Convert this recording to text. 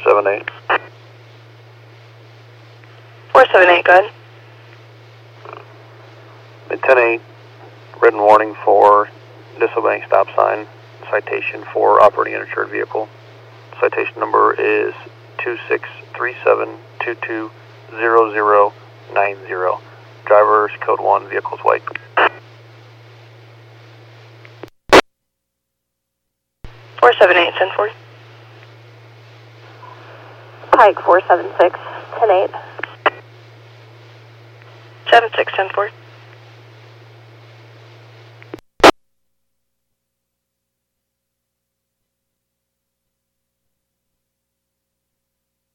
478. 478, go ahead. Mid-10-8, written warning for disobeying stop sign, citation for operating uninsured vehicle. Citation number is 2637220090. Driver's code 1, vehicle's white. Four 7-8, 10-4. Pike 476, 10-8. 7-6, 10-4.